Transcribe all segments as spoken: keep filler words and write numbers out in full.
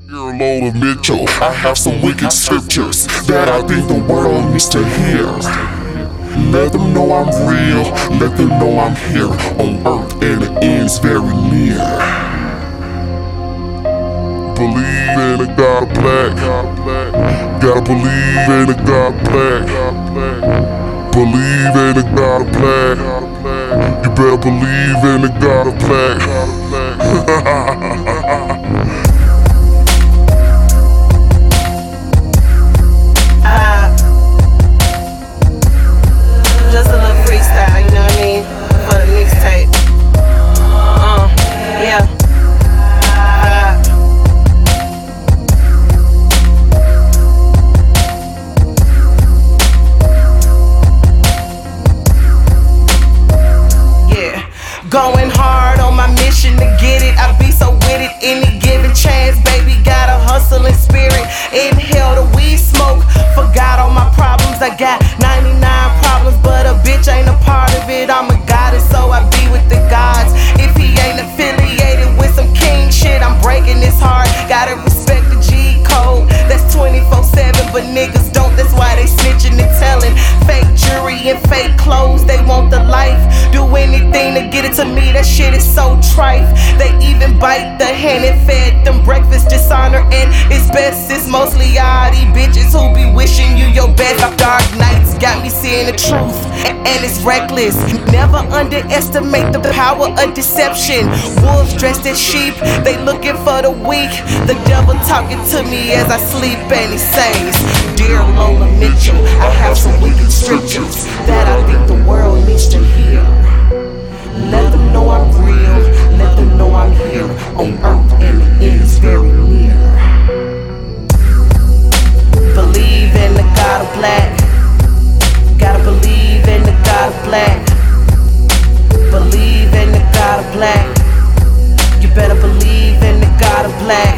Dear Lola Mitchell, I have some wicked scriptures that I think the world needs to hear. Let them know I'm real, let them know I'm here on earth and the end's very near. Believe in a God of black, gotta believe in a God of black. Believe in a God of black, you better believe in a God of black. Just a little freestyle, you know what I mean? For the mixtape. Uh, yeah. Uh. Yeah. Going hard on my mission to get it. I be so with it any given chance, baby. Got a hustling spirit. Inhale the weed smoke. Forgot all my problems. I got ninety-nine problems, but a bitch ain't a part of it. I'm a goddess, so I be with the gods. If he ain't affiliated with some king shit, I'm breaking his heart. Gotta respect the G code. That's twenty-four seven, but niggas don't. That's why they snitching and telling. Fake jewelry and fake clothes. They want the life. Do anything to get it to me. That shit is so trite. They even bite the hand and fed them breakfast. Dishonor and it's best. It's mostly all these bitches who be wishing you your best. Dark nights got me seeing the truth, and it's reckless. Never underestimate the power of deception. Wolves dressed as sheep, they looking for the weak. The devil talking to me as I sleep, and he says, Dear Lola Mitchell, I have some wicked scriptures that I think the world needs to hear. Let them know I'm real, let them know I'm here on earth and the end is very near. Believe in the God of black. Gotta believe in the God of black. Believe in the God of black. You better believe in the God of black.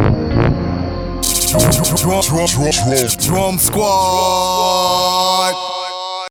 Drum, drum, drum, drum, drum squad.